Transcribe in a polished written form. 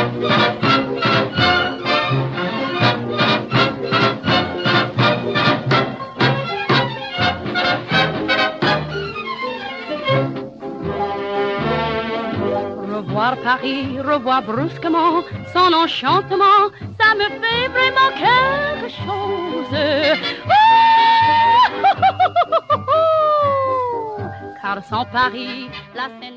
Revoir Paris, revoir brusquement son enchantement, ça me fait vraiment quelque chose. Car sans Paris, la scène